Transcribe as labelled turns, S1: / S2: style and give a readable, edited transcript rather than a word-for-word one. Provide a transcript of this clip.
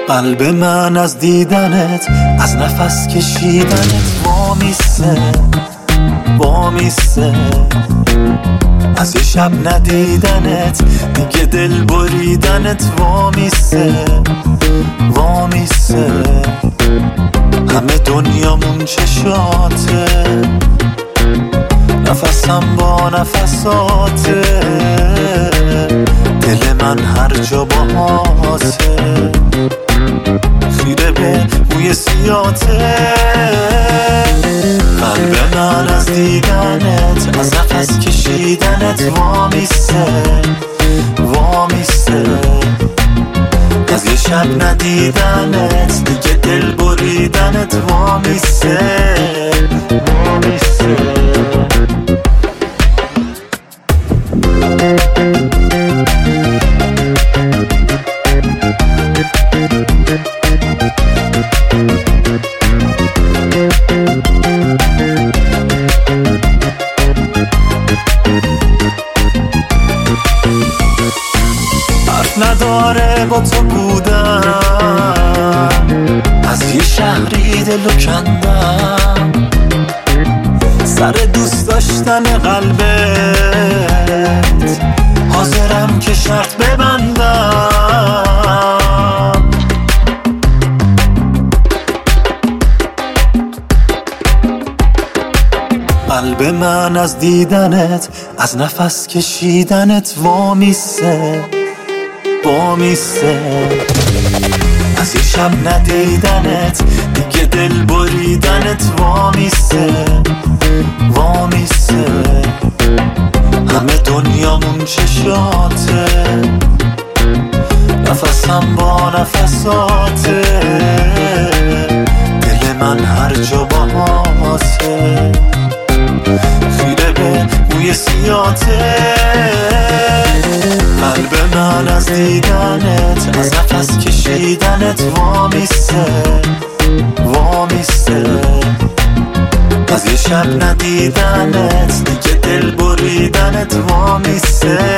S1: قلب من از دیدنت، از نفس کشیدنت وامیسته از یه شب ندیدنت، دیگه دل بریدنت وامیسته همه دنیامون چشاته، نفسم با نفساته، دل من هر جا باهاته، خیره به بوی سیاته. قلب من از دیدنت، از نفس کشیدنت وامیسته از یه شب ندیدنت، دیگه دل بریدنت وامیسته نداره با تو بودم، از یه شهری دلو کندم، سر دوست داشتن قلبت حاضرم که شرط ببندم. قلب من از دیدنت، از نفس کشیدنت وامیسته از یه شب ندیدنت، دیگه دل بریدنت وامیسته همه دنیامون چشاته، نفسم با نفساته، دل من هر جا باهاته، خیره به بوی سیاته. قلب من از دیدنت، از نفس کشیدنت وامیسته از یه شب ندیدنت، دیگه دل بریدنت وامیسته